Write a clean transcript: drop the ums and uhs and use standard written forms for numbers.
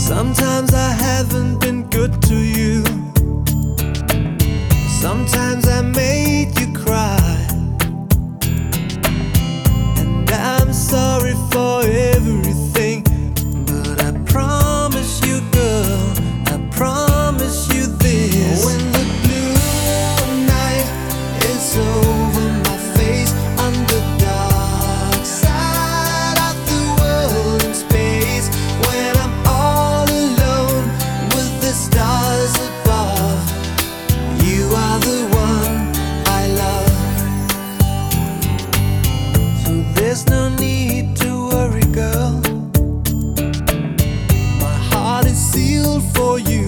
Sometimes I haven't been good to you. Sometimes I made you cry. And I'm sorry for everything. But I promise you, girl, I promise you this. When the blue night is over my face, on the dark side of the world in space, when I'm all alone with the stars above, you are the one I love. So there's no need to worry, girl. My heart is sealed for you.